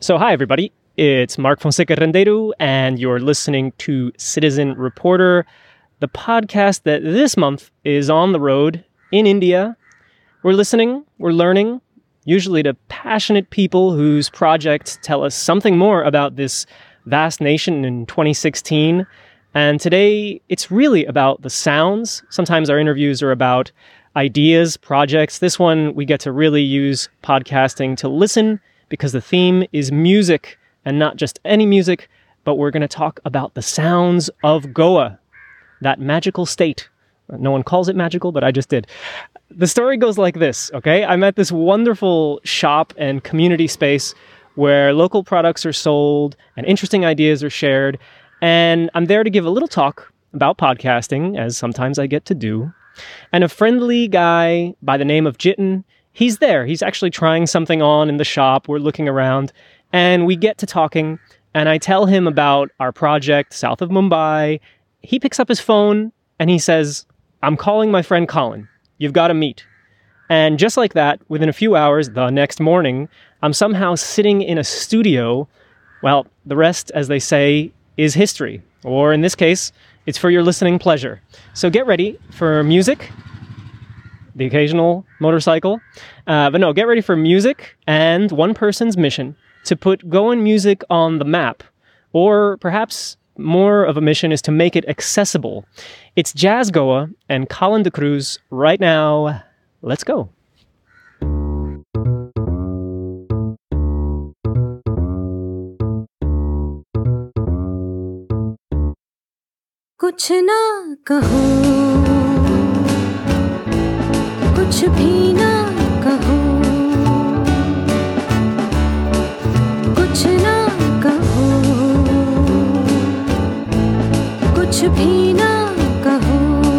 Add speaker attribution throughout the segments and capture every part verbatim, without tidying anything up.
Speaker 1: So hi everybody, it's Mark Fonseca Rendeiro and you're listening to Citizen Reporter, the podcast that this month is on the road in India. We're listening, we're learning, usually to passionate people whose projects tell us something more about this vast nation in twenty sixteen. And today it's really about the sounds. Sometimes our interviews are about ideas, projects. This one we get to really use podcasting to listen because the theme is music, and not just any music, but we're going to talk about the sounds of Goa, that magical state. No one calls it magical, but I just did. The story goes like this, okay? I'm at this wonderful shop and community space where local products are sold and interesting ideas are shared, and I'm there to give a little talk about podcasting, as sometimes I get to do. And a friendly guy by the name of Jitin, he's there. He's actually trying something on in the shop. We're looking around and we get to talking and I tell him about our project south of Mumbai. He picks up his phone and he says, "I'm calling my friend Colin. You've got to meet." And just like that, within a few hours, the next morning, I'm somehow sitting in a studio. Well, the rest, as they say, is history. Or in this case, it's for your listening pleasure. So get ready for music, the occasional motorcycle. Uh, but no, get ready for music and one person's mission to put Goan music on the map. Or perhaps more of a mission is to make it accessible. It's Jazz Goa and Colin D'Cruz right now. Let's go.
Speaker 2: कुछ ना कहो, कुछ भी ना कहो, कुछ ना कहो, कुछ भी ना कहो.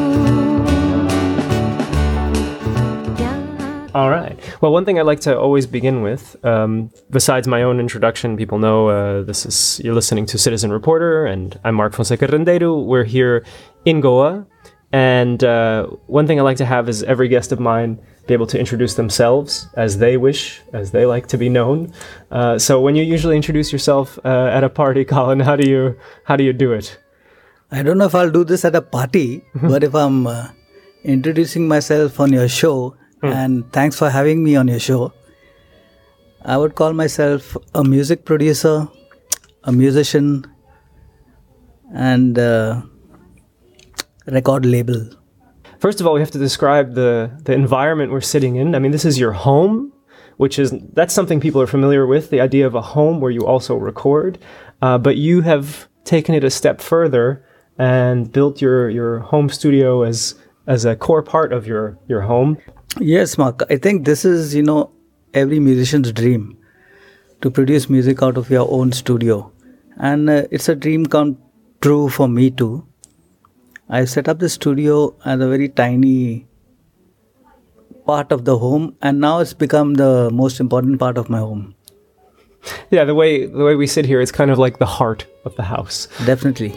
Speaker 1: All right. Well, one thing I like to always begin with, um, besides my own introduction, people know uh, this is you're listening to Citizen Reporter, and I'm Mark Fonseca Rendeiro. We're here in Goa, and uh, one thing I like to have is every guest of mine be able to introduce themselves as they wish, as they like to be known. Uh, so, when you usually introduce yourself uh, at a party, Colin, how do you how do you do it?
Speaker 3: I don't know if I'll do this at a party, but if I'm uh, introducing myself on your show. And thanks for having me on your show. I would call myself a music producer, a musician, and a record label.
Speaker 1: First of all, we have to describe the, the environment we're sitting in. I mean, this is your home, which is, that's something people are familiar with, the idea of a home where you also record. Uh, but you have taken it a step further and built your, your home studio as, as a core part of your, your home.
Speaker 3: Yes, Mark. I think this is, you know, every musician's dream, to produce music out of your own studio. And uh, it's a dream come true for me too. I set up the studio as a very tiny part of the home, and now it's become the most important part of my home.
Speaker 1: Yeah, the way the way we sit here, it's kind of like the heart of the house.
Speaker 3: Definitely.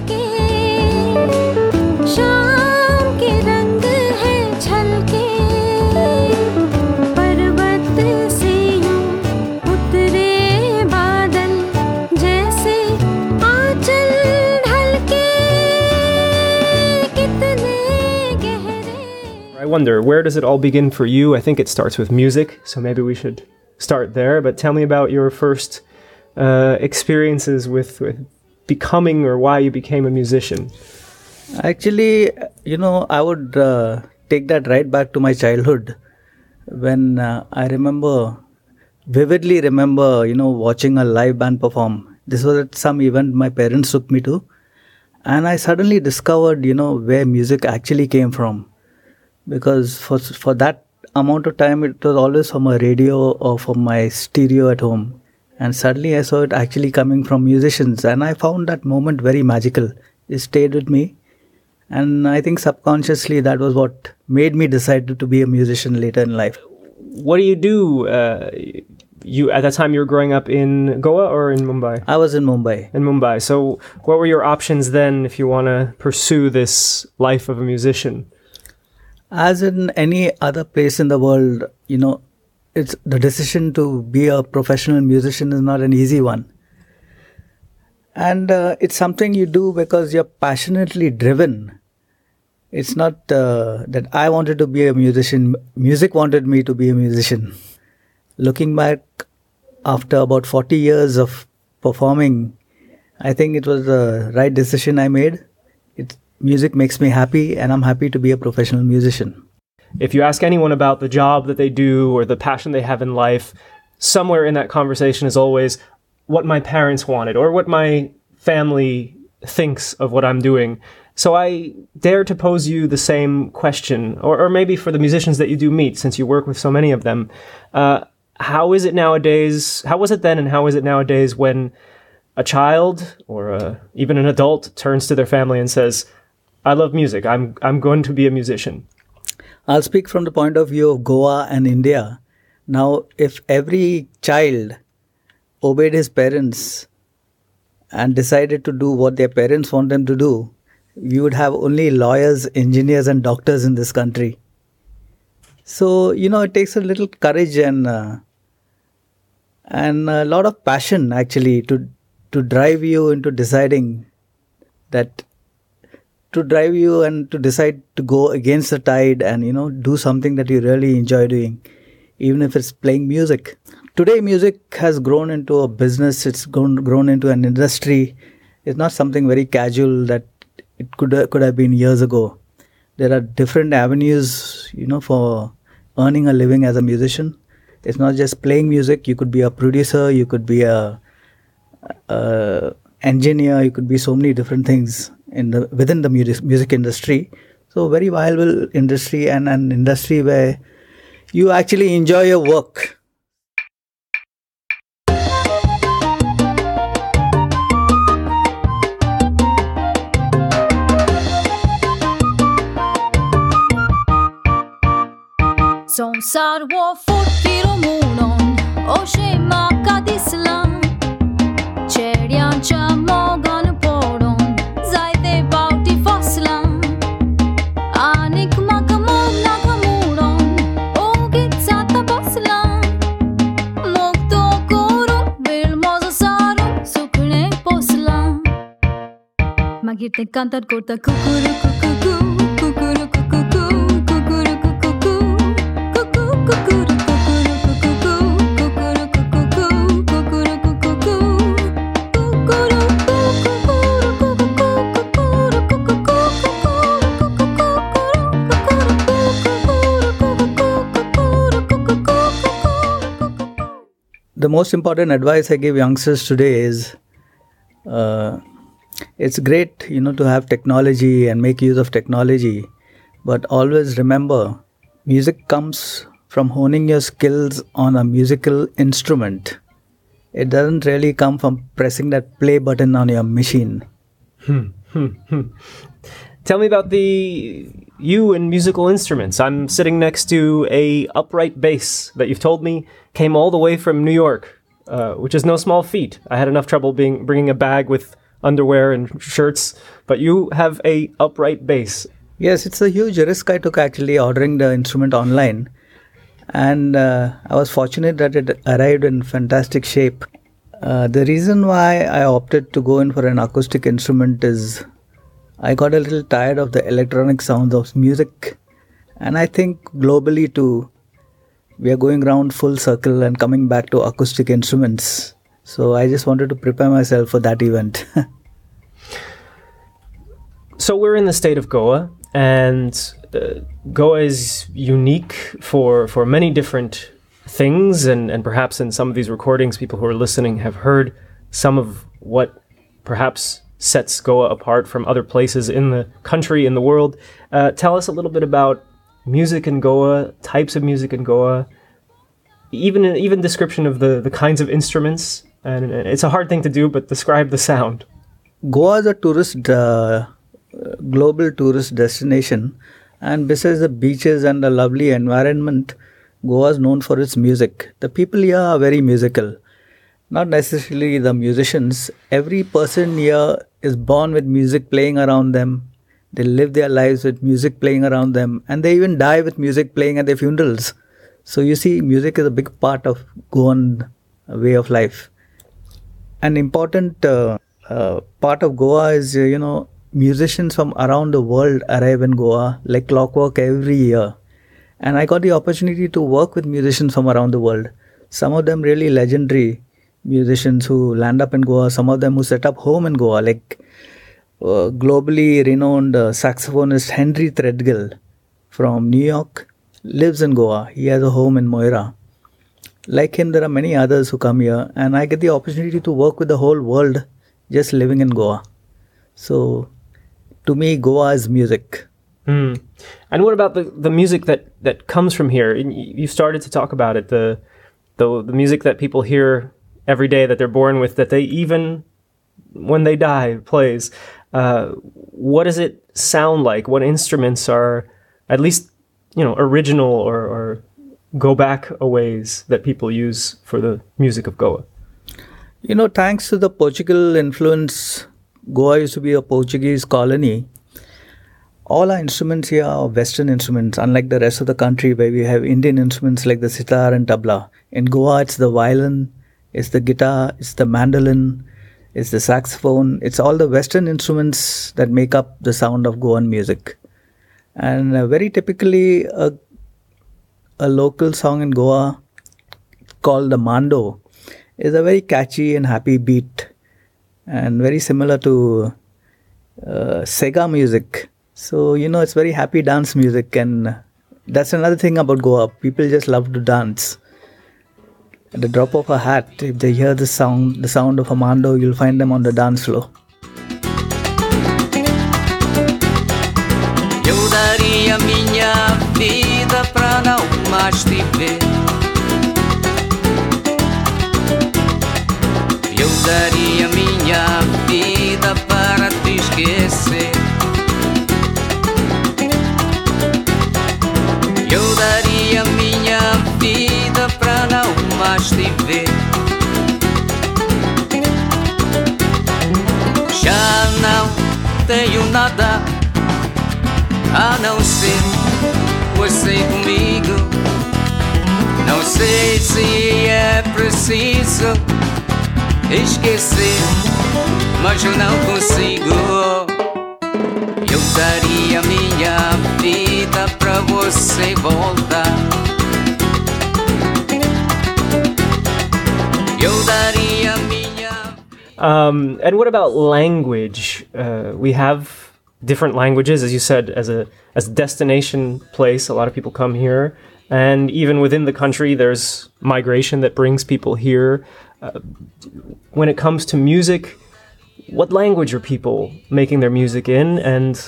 Speaker 1: I wonder, where does it all begin for you? I think it starts with music, so maybe we should start there. But tell me about your first uh, experiences with, with becoming, or why you became a musician.
Speaker 3: Actually, you know, I would uh, take that right back to my childhood, when uh, I remember, vividly remember, you know, watching a live band perform. This was at some event my parents took me to, and I suddenly discovered, you know, where music actually came from. Because for for that amount of time, it was always from a radio or from my stereo at home. And suddenly I saw it actually coming from musicians. And I found that moment very magical. It stayed with me. And I think subconsciously that was what made me decide to, to be a musician later in life.
Speaker 1: What do you do? Uh, you at that time you were growing up in Goa or in Mumbai?
Speaker 3: I was in Mumbai.
Speaker 1: In Mumbai. So what were your options then if you want to pursue this life of a musician?
Speaker 3: As in any other place in the world, you know, it's the decision to be a professional musician is not an easy one. And uh, it's something you do because you're passionately driven. It's not uh, that I wanted to be a musician. Music wanted me to be a musician. Looking back, after about forty years of performing, I think it was the right decision I made. It, music makes me happy, and I'm happy to be a professional musician.
Speaker 1: If you ask anyone about the job that they do or the passion they have in life, somewhere in that conversation is always what my parents wanted or what my family thinks of what I'm doing. So I dare to pose you the same question, or, or maybe for the musicians that you do meet, since you work with so many of them. Uh, how is it nowadays? How was it then, and how is it nowadays when a child or a, even an adult turns to their family and says, "I love music. I'm I'm going to be a musician"?
Speaker 3: I'll speak from the point of view of Goa and India. Now, if every child obeyed his parents and decided to do what their parents want them to do, we would have only lawyers, engineers, and doctors in this country. So, you know, it takes a little courage and uh, and a lot of passion, actually, to to drive you into deciding that, to drive you and to decide to go against the tide and, you know, do something that you really enjoy doing, even if it's playing music. Today, music has grown into a business. It's grown, grown into an industry. It's not something very casual that it could uh, could have been years ago. There are different avenues, you know, for earning a living as a musician. It's not just playing music. You could be a producer. You could be a, a engineer. You could be so many different things in the within the music music industry. So very viable industry, and an industry where you actually enjoy your work.
Speaker 2: Sonnsar var fort i romonon och shema kadislan Cheryan cha mogan podon zaite bauti foslan Anik makamog na kamudon og gitsata boslan Mokto koro vil moza saro sukune poslan Magirte cantar corta kukuru kukuku kukuru kukuku
Speaker 3: The most important advice I give youngsters today is uh, it's great, you know, to have technology and make use of technology, but always remember, music comes from honing your skills on a musical instrument. It doesn't really come from pressing that play button on your machine.
Speaker 1: Hmm, hmm, hmm. Tell me about the you and musical instruments. I'm sitting next to a upright bass that you've told me came all the way from New York, uh, which is no small feat. I had enough trouble being bringing a bag with underwear and shirts, but you have a upright bass.
Speaker 3: Yes, it's a huge risk I took actually ordering the instrument online, and uh, I was fortunate that it arrived in fantastic shape. Uh, the reason why I opted to go in for an acoustic instrument is I got a little tired of the electronic sounds of music, and I think globally too, we are going round full circle and coming back to acoustic instruments. So I just wanted to prepare myself for that event.
Speaker 1: So we're in the state of Goa, and uh, Goa is unique for for many different things, and, and perhaps in some of these recordings, people who are listening have heard some of what perhaps sets Goa apart from other places in the country, in the world. Uh, tell us a little bit about music in Goa, types of music in Goa, even even description of the, the kinds of instruments. And it's a hard thing to do, but describe the sound.
Speaker 3: Goa is a tourist, uh, global tourist destination, and besides the beaches and the lovely environment, Goa is known for its music. The people here are very musical. Not necessarily the musicians. Every person here is born with music playing around them. They live their lives with music playing around them, and they even die with music playing at their funerals. So you see, music is a big part of Goan way of life. An important uh, uh, part of Goa is, uh, you know, musicians from around the world arrive in Goa like clockwork every year. And I got the opportunity to work with musicians from around the world. Some of them really legendary musicians who land up in Goa, some of them who set up home in Goa, like uh, globally renowned uh, saxophonist Henry Threadgill from New York lives in Goa. He has a home in Moira. Like him, there are many others who come here, and I get the opportunity to work with the whole world just living in Goa. So, to me, Goa is music.
Speaker 1: Mm. And what about the, the music that, that comes from here? You started to talk about it, the, the the music that people hear every day, that they're born with, that they even, when they die, plays. Uh, what does it sound like? What instruments are, at least, you know, original or, or go back a ways that people use for the music of Goa?
Speaker 3: You know, thanks to the Portugal influence, Goa used to be a Portuguese colony. All our instruments here are Western instruments, unlike the rest of the country where we have Indian instruments like the sitar and tabla. In Goa, it's the violin, it's the guitar, it's the mandolin, it's the saxophone. It's all the Western instruments that make up the sound of Goan music. And uh, very typically, a, a local song in Goa called the Mando is a very catchy and happy beat, and very similar to uh, Sega music. So, you know, it's very happy dance music, and that's another thing about Goa. People just love to dance. At the drop of a hat, if they hear the sound, the sound of a mando, you'll find them on the dance floor.
Speaker 4: Eu daria minha vida pra não mais te ver. Eu daria minha vida para te esquecer. Eu daria minha vida pra não mais te ver. Já não tenho nada a não ser você comigo. Não sei se é preciso esquecer, mas eu não consigo. Eu daria minha vida pra você voltar. Eu daria minha.
Speaker 1: Um, and what about language? Uh, we have different languages, as you said, as a as a destination place. A lot of people come here, and even within the country, there's migration that brings people here. Uh, when it comes to music, what language are people making their music in? And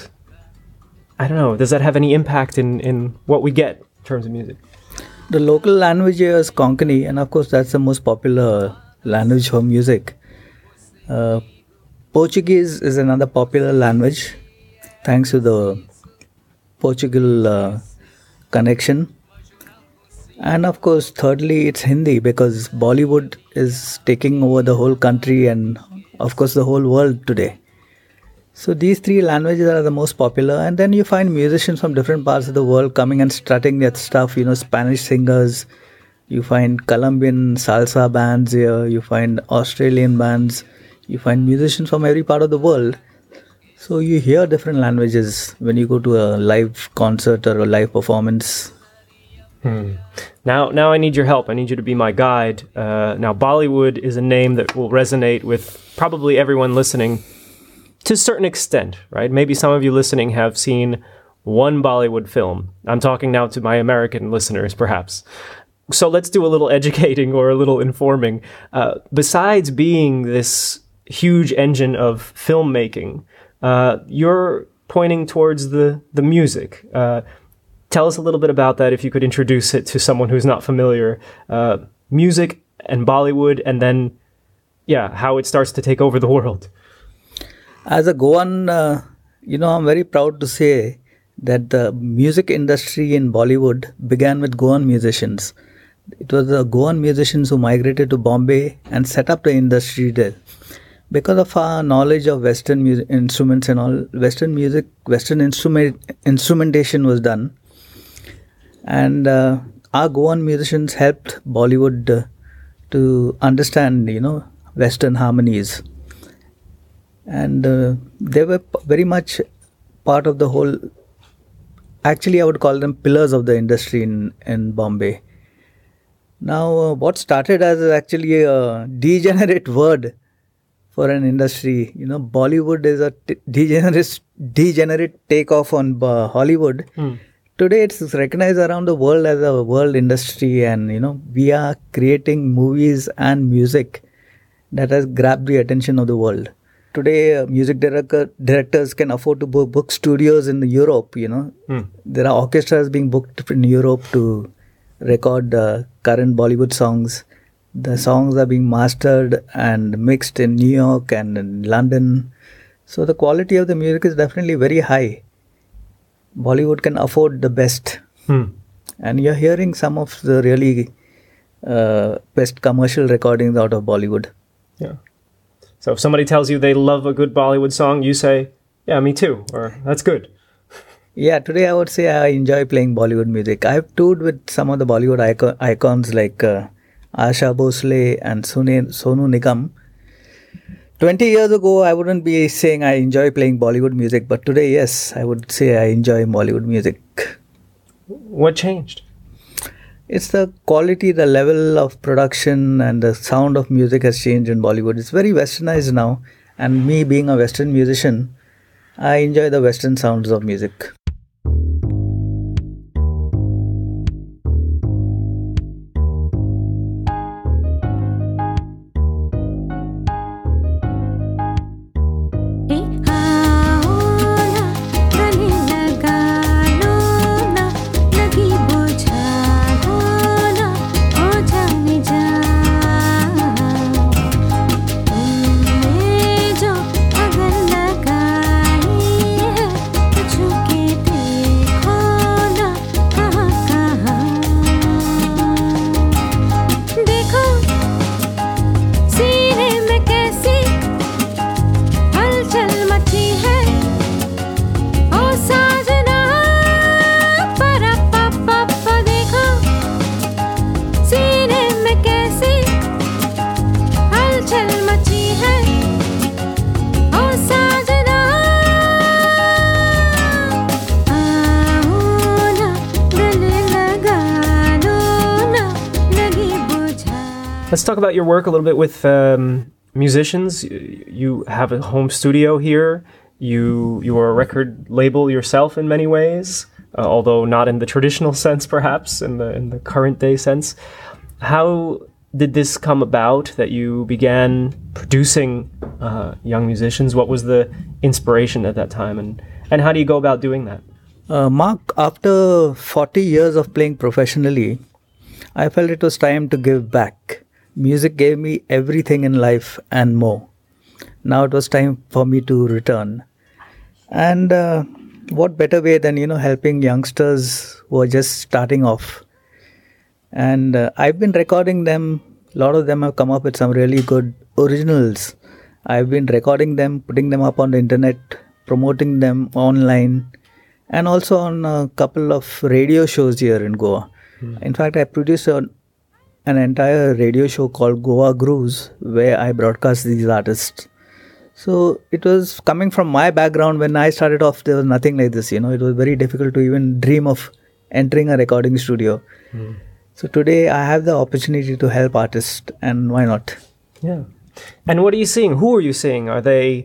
Speaker 1: I don't know, does that have any impact in, in what we get in terms of music?
Speaker 3: The local language here is Konkani, and of course that's the most popular language for music. Uh, Portuguese is another popular language, thanks to the Portugal uh, connection. And of course, thirdly, it's Hindi, because Bollywood is taking over the whole country and of course the whole world today. So these three languages are the most popular, and then you find musicians from different parts of the world coming and strutting their stuff, you know, Spanish singers, you find Colombian salsa bands here, you find Australian bands, you find musicians from every part of the world. So you hear different languages when you go to a live concert or a live performance.
Speaker 1: Hmm. Now, now I need your help. I need you to be my guide. Uh, now, Bollywood is a name that will resonate with probably everyone listening to a certain extent, right? Maybe some of you listening have seen one Bollywood film. I'm talking now to my American listeners, perhaps. So let's do a little educating or a little informing. Uh, besides being this huge engine of filmmaking, uh, you're pointing towards the, the music. Uh, Tell us a little bit about that, if you could introduce it to someone who's not familiar. Uh, music and Bollywood, and then, yeah, how it starts to take over the world.
Speaker 3: As a Goan, uh, you know, I'm very proud to say that the music industry in Bollywood began with Goan musicians. It was the Goan musicians who migrated to Bombay and set up the industry there. Because of our knowledge of Western music instruments and all, Western music, Western instrument instrumentation was done. And uh, our Goan musicians helped Bollywood uh, to understand, you know, Western harmonies. And uh, they were p- very much part of the whole, actually I would call them pillars of the industry in, in Bombay. Now, uh, what started as actually a degenerate word for an industry, you know, Bollywood is a t- degenerate, degenerate takeoff on uh, Hollywood.
Speaker 1: Mm.
Speaker 3: Today, it's recognized around the world as a world industry, and you know, we are creating movies and music that has grabbed the attention of the world. Today, uh, music director, directors can afford to book, book studios in Europe. You know,
Speaker 1: Mm.
Speaker 3: there are orchestras being booked in Europe to record uh, current Bollywood songs. The songs are being mastered and mixed in New York and in London. So the quality of the music is definitely very high. Bollywood can afford the best.
Speaker 1: Mm.
Speaker 3: And you're hearing some of the really uh, best commercial recordings out of Bollywood.
Speaker 1: Yeah. So if somebody tells you they love a good Bollywood song, you say, yeah, me too, or that's good.
Speaker 3: Yeah, today I would say I enjoy playing Bollywood music. I've toured with some of the Bollywood icon- icons like uh, Asha Bhosle and Sune- Sonu Nigam. twenty years ago, I wouldn't be saying I enjoy playing Bollywood music, but today, yes, I would say I enjoy Bollywood music.
Speaker 1: What changed?
Speaker 3: It's the quality, the level of production, and the sound of music has changed in Bollywood. It's very westernized now, and me being a Western musician, I enjoy the Western sounds of music.
Speaker 1: Let's talk about your work a little bit with um, musicians. You have a home studio here. You you are a record label yourself in many ways, uh, although not in the traditional sense, perhaps in the in the current day sense. How did this come about that you began producing uh, young musicians? What was the inspiration at that time, and and how do you go about doing that?
Speaker 3: Uh, Mark, after forty years of playing professionally, I felt it was time to give back. Music gave me everything in life and more. Now it was time for me to return. And uh, what better way than, you know, helping youngsters who are just starting off. And uh, I've been recording them. A lot of them have come up with some really good originals. I've been recording them, putting them up on the internet, promoting them online, and also on a couple of radio shows here in Goa. Mm. In fact, I produced a, an entire radio show called Goa Grooves, where I broadcast these artists. So it was coming from my background. When I started off, there was nothing like this. You know, it was very difficult to even dream of entering a recording studio. Mm. So today I have the opportunity to help artists, and why not?
Speaker 1: Yeah. And what are you seeing? Who are you seeing? Are they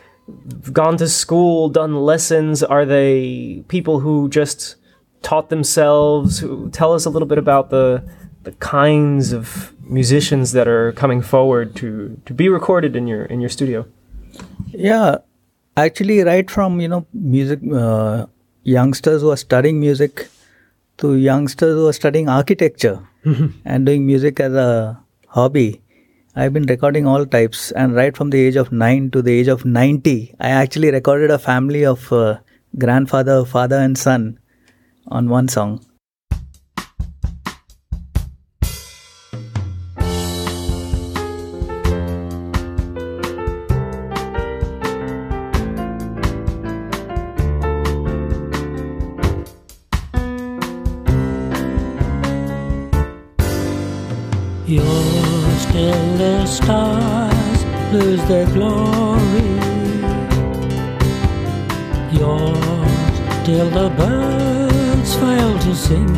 Speaker 1: gone to school, done lessons? Are they people who just taught themselves? Who, tell us a little bit about the the kinds of musicians that are coming forward to, to be recorded in your in your studio.
Speaker 3: Yeah, actually, right from, you know, music, uh, youngsters who are studying music to youngsters who are studying architecture and doing music as a hobby. I've been recording all types, and right from the age of nine to the age of ninety, I actually recorded a family of uh, grandfather, father and son on one song.
Speaker 5: the stars lose their glory, yours till the birds fail to sing,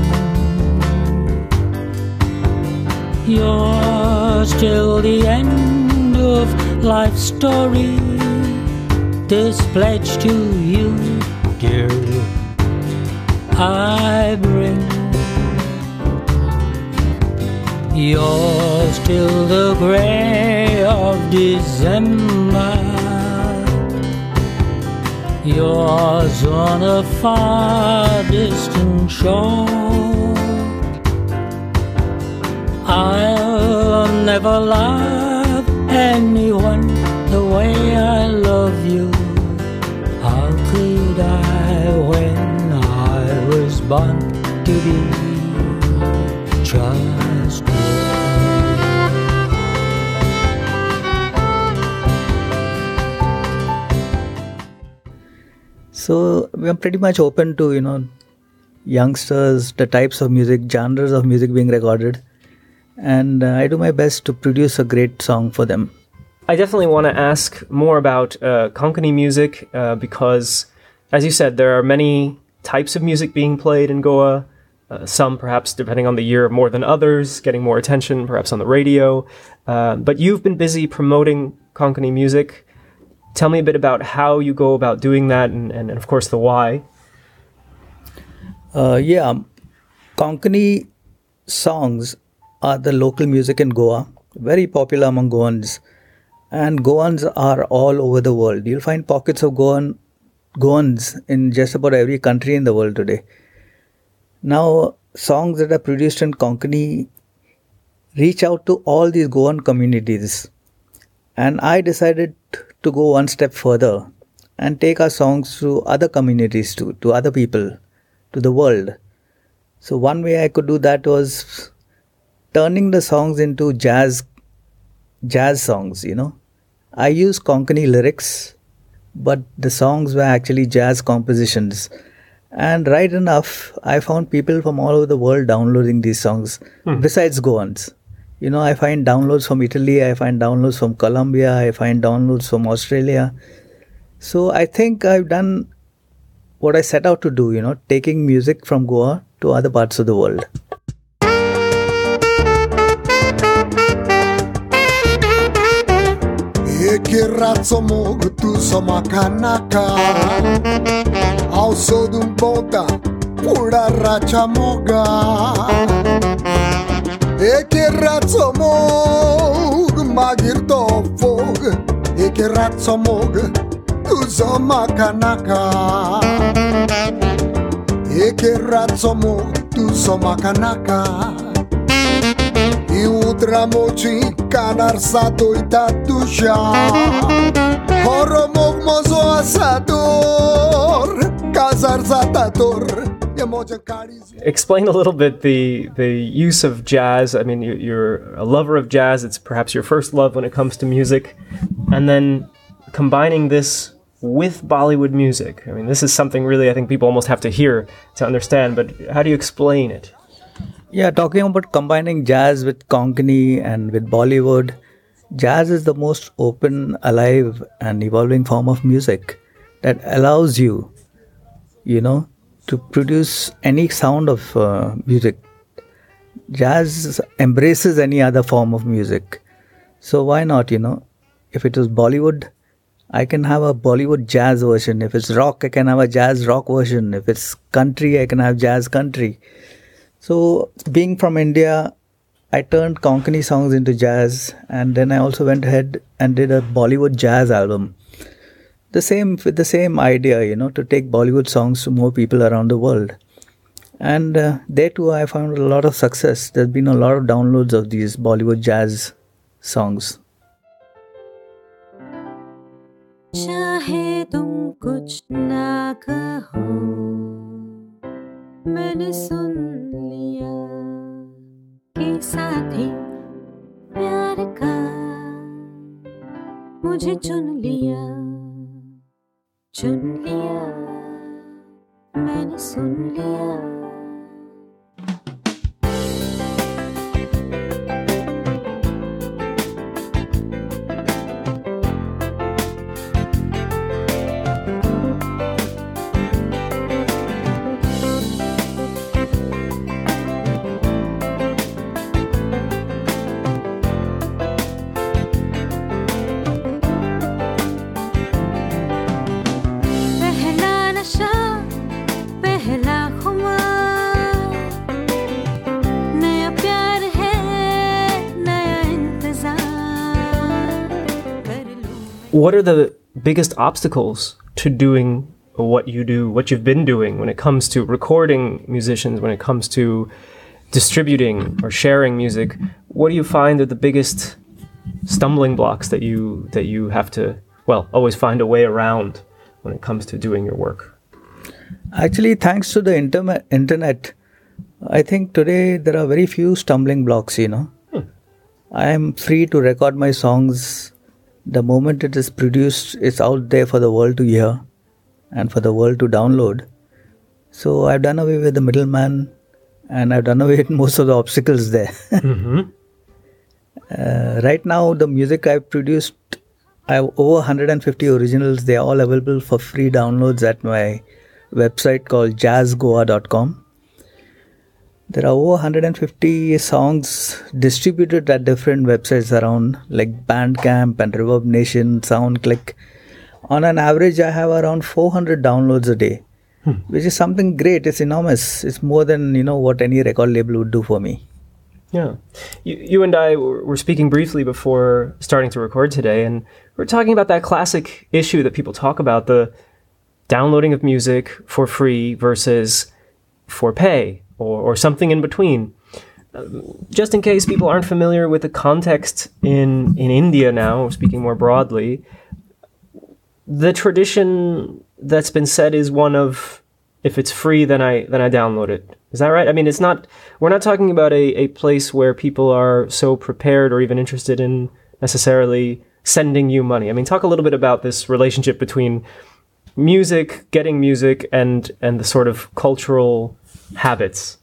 Speaker 5: yours till the end of life's story. This pledge to you, dear, I bring. Yours till the grey of December, yours on a far distant shore. I'll never love anyone the way I love you. How could I when I was born to be just you?
Speaker 3: So we are pretty much open to, you know, youngsters, the types of music, genres of music being recorded. And uh, I do my best to produce a great song for them.
Speaker 1: I definitely want to ask more about uh, Konkani music uh, because, as you said, there are many types of music being played in Goa. Uh, some, perhaps, depending on the year, more than others, getting more attention, perhaps on the radio. Uh, but you've been busy promoting Konkani music. Tell me a bit about how you go about doing that and, and, and of course, the why.
Speaker 3: Uh, yeah, Konkani songs are the local music in Goa, very popular among Goans. And Goans are all over the world. You'll find pockets of Goan, Goans in just about every country in the world today. Now, songs that are produced in Konkani reach out to all these Goan communities. And I decided to go one step further and take our songs to other communities too, to other people, to the world. So one way I could do that was turning the songs into jazz jazz songs, you know. I use Konkani lyrics, but the songs were actually jazz compositions. And right enough, I found people from all over the world downloading these songs, hmm. besides Goans. You know, I find downloads from Italy, I find downloads from Colombia, I find downloads from Australia. So I think I've done what I set out to do, you know, taking music from Goa to other parts of the world.
Speaker 6: Che razzo mogo tu soma kanaka Ao so dum ponta pura racha moga E che razzo mog magir to fog E che razzo mog tu soma kanaka E che razzo mog tu soma kanaka I utramoci canar sato i tatusha Horomog mozo asador Kazar zatator
Speaker 1: Explain a little bit the the use of jazz. I mean, you're a lover of jazz. It's perhaps your first love when it comes to music. And then combining this with Bollywood music. I mean, this is something really I think people almost have to hear to understand. But how do you explain it?
Speaker 3: Yeah, talking about combining jazz with Konkani and with Bollywood, jazz is the most open, alive and evolving form of music that allows you, you know, to produce any sound of uh, music. Jazz embraces any other form of music. So why not, you know, if it is Bollywood, I can have a Bollywood jazz version. If it's rock, I can have a jazz rock version. If it's country, I can have jazz country. So being from India, I turned Konkani songs into jazz, and then I also went ahead and did a Bollywood jazz album. The same with the same idea, you know, to take Bollywood songs to more people around the world. And uh, there too I found a lot of success. There's been a lot of downloads of these Bollywood jazz songs.
Speaker 2: चाहे तुम कुछ ना कहो मैंने सुन लिया कि साथी प्यार का मुझे चुन लिया चुन लिया मैंने सुन लिया
Speaker 1: what are the biggest obstacles to doing what you do, what you've been doing when it comes to recording musicians, when it comes to distributing or sharing music? What do you find are the biggest stumbling blocks that you that you have to, well, always find a way around when it comes to doing your work?
Speaker 3: Actually, thanks to the interme- internet, I think today there are very few stumbling blocks, you know. Hmm. I am free to record my songs. The moment it is produced, it's out there for the world to hear and for the world to download. So I've done away with the middleman, and I've done away with most of the obstacles there. Mm-hmm. uh, right now, the music I've produced, I have over one hundred fifty originals. They are all available for free downloads at my website called jazz goa dot com. There are over one hundred fifty songs distributed at different websites around, like Bandcamp and Reverb Nation, SoundClick. On an average, I have around four hundred downloads a day, hmm. which is something great. It's enormous. It's more than, you know, what any record label would do for me.
Speaker 1: Yeah. You, you and I were speaking briefly before starting to record today, and we're talking about that classic issue that people talk about, the downloading of music for free versus for pay, or, or something in between. Uh, just in case people aren't familiar with the context in, in India now, speaking more broadly, the tradition that's been said is one of, if it's free, then I then I download it. Is that right? I mean, it's not, we're not talking about a, a place where people are so prepared or even interested in necessarily sending you money. I mean, talk a little bit about this relationship between music, getting music, and and the sort of cultural habits.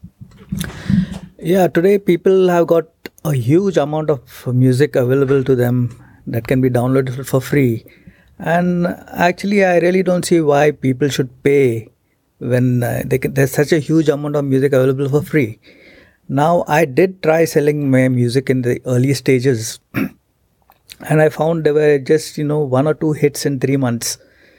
Speaker 3: Yeah, today people have got a huge amount of music available to them that can be downloaded for free. And actually, I really don't see why people should pay when uh, they can, there's such a huge amount of music available for free. Now, I did try selling my music in the early stages, and I found there were just, you know, one or two hits in three months.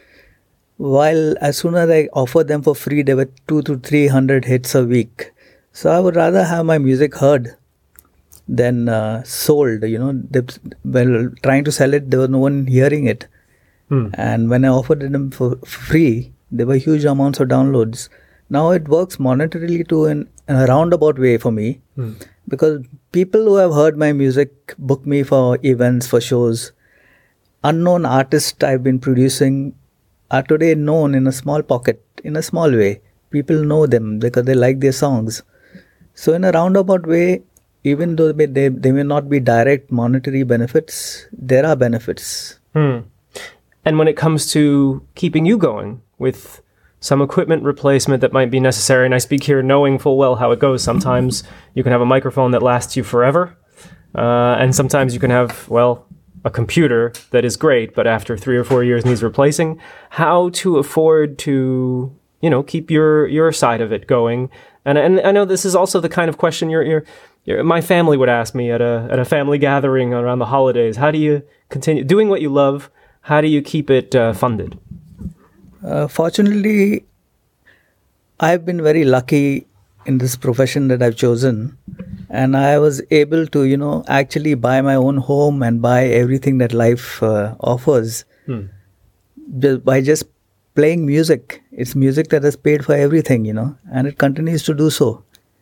Speaker 3: While as soon as I offered them for free, there were two to three hundred hits a week. So I would rather have my music heard than uh, sold. You know, they, well, trying to sell it, there was no one hearing it. Hmm. And when I offered them for free, there were huge amounts of downloads. Now it works monetarily too in, in a roundabout way for me, hmm. because people who have heard my music book me for events, for shows. Unknown artists I've been producing are today known in a small pocket, in a small way. People know them because they like their songs. So in a roundabout way, even though they, they, they may not be direct monetary benefits, there are benefits.
Speaker 1: Hmm. And when it comes to keeping you going with some equipment replacement that might be necessary, and I speak here knowing full well how it goes. Sometimes you can have a microphone that lasts you forever, uh, and sometimes you can have, well, a computer that is great, but after three or four years needs replacing. How to afford to, you know, keep your, your side of it going. And and I know this is also the kind of question you're, you're, you're, my family would ask me at a at a family gathering around the holidays. How do you continue doing what you love? How do you keep it uh, funded?
Speaker 3: Uh, fortunately, I've been very lucky in this profession that I've chosen, and I was able to, you know, actually buy my own home and buy everything that life uh, offers hmm. just by just playing music. It's music that has paid for everything, you know, and it continues to do so.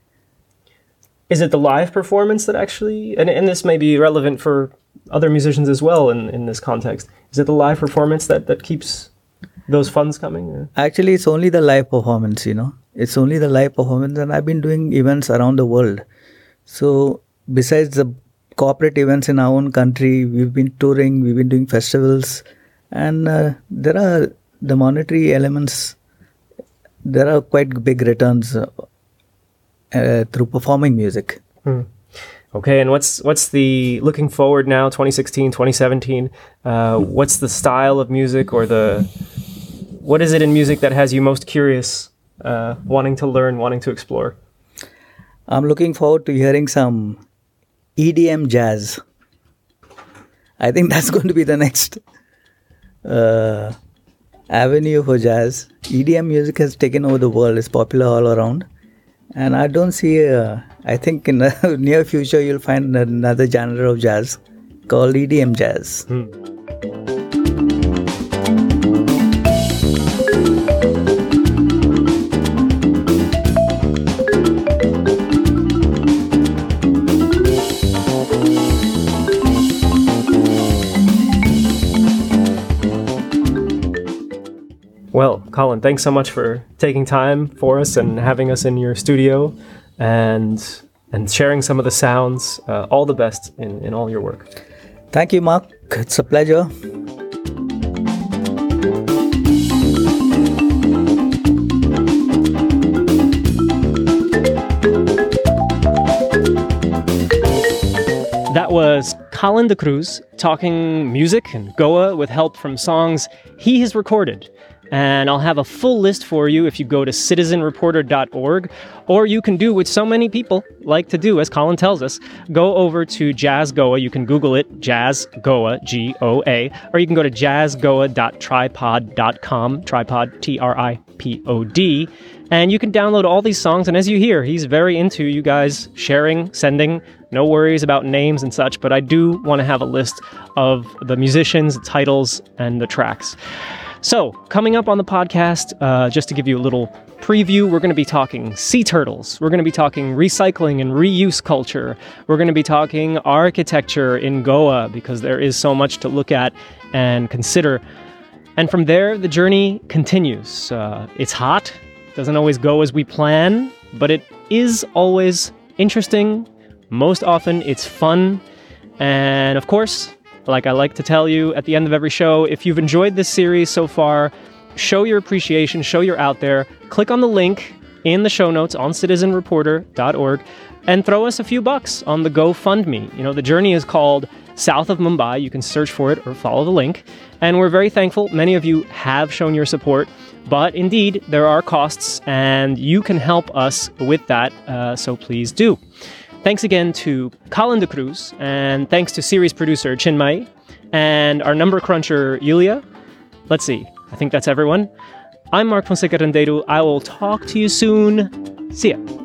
Speaker 1: Is it the live performance that actually, and, and this may be relevant for other musicians as well in, in this context, is it the live performance that, that keeps those funds coming? Or?
Speaker 3: Actually, it's only the live performance, you know. It's only the live performance, and I've been doing events around the world. So besides the corporate events in our own country, we've been touring, we've been doing festivals, and uh, there are the monetary elements. There are quite big returns uh, uh, through performing music.
Speaker 1: Hmm. Okay, and what's what's the, looking forward now, twenty sixteen, twenty seventeen, uh, what's the style of music, or the, what is it in music that has you most curious, uh, wanting to learn, wanting to explore?
Speaker 3: I'm looking forward to hearing some E D M jazz. I think that's going to be the next uh, avenue for jazz. E D M music has taken over the world. It's popular all around. And I don't see, uh, I think in the near future you'll find another genre of jazz called E D M jazz. Hmm.
Speaker 1: Well, Colin, thanks so much for taking time for us and having us in your studio and and sharing some of the sounds. Uh, all the best in, in all your work.
Speaker 3: Thank you, Mark. It's a pleasure.
Speaker 1: That was Colin De Cruz talking music and Goa with help from songs he has recorded. And I'll have a full list for you if you go to citizen reporter dot org, or you can do what so many people like to do, as Colin tells us. Go over to Jazz Goa. You can Google it, Jazz Goa, G O A, or you can go to jazz goa dot tripod dot com, tripod, T R I P O D, and you can download all these songs. And as you hear, he's very into you guys sharing, sending. No worries about names and such, but I do want to have a list of the musicians, titles, and the tracks. So, coming up on the podcast, uh, just to give you a little preview, we're going to be talking sea turtles. We're going to be talking recycling and reuse culture. We're going to be talking architecture in Goa, because there is so much to look at and consider. And from there, the journey continues. Uh, it's hot, doesn't always go as we plan, but it is always interesting. Most often, it's fun. And of course, like I like to tell you at the end of every show, if you've enjoyed this series so far, show your appreciation, show you're out there, click on the link in the show notes on citizen reporter dot org and throw us a few bucks on the GoFundMe. You know, the journey is called South of Mumbai. You can search for it or follow the link. And we're very thankful. Many of you have shown your support, but indeed, there are costs and you can help us with that, uh, so please do. Thanks again to Colin De Cruz, and thanks to series producer Chinmay, and our number cruncher, Yulia. Let's see, I think that's everyone. I'm Mark Fonseca Rendeiro. I will talk to you soon. See ya.